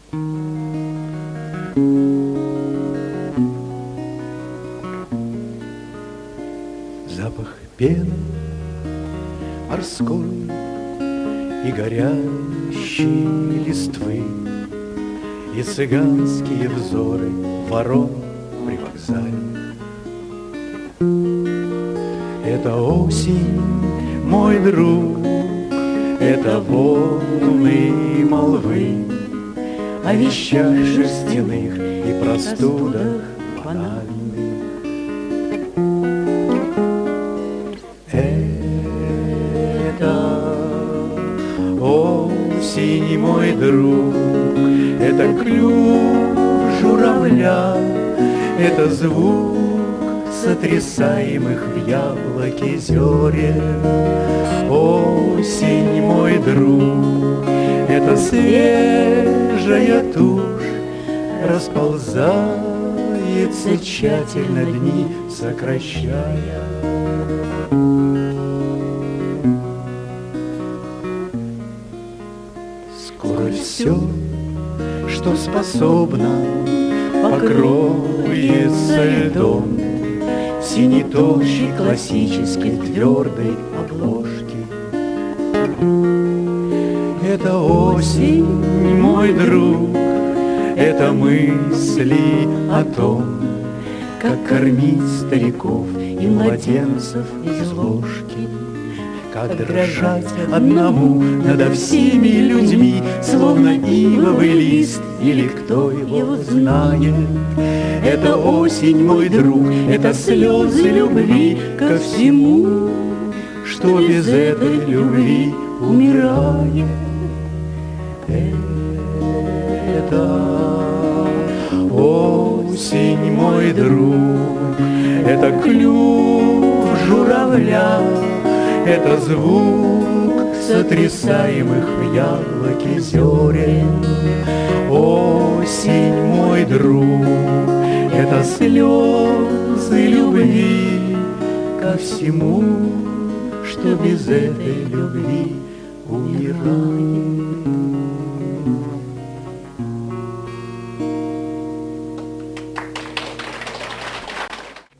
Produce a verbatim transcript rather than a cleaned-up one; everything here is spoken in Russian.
Запах пены морской и горящей листвы, и цыганские взоры ворон при вокзале. Это осень, мой друг, это волны молвы о вещах шерстяных и простудах банальных. Это осень, мой друг, это клюв журавля, это звук сотрясаемых в яблоке зерен. Осень, мой друг, это свежая тушь, расползается тщательно дни сокращая. Скоро все, что способно, покроется льдом синей толщей классической твердой обложки. Это осень, мой друг, это мысли о том, как кормить стариков и младенцев из ложки, как дрожать одному надо всеми людьми, словно ивовый лист, или кто его знает. Это осень, мой друг, это слезы любви ко всему, что без этой любви умирает. Это осень, мой друг, это клюв журавля, это звук сотрясаемых в яблоке зерен. Осень, мой друг, это слезы любви ко всему, что без этой любви умирает.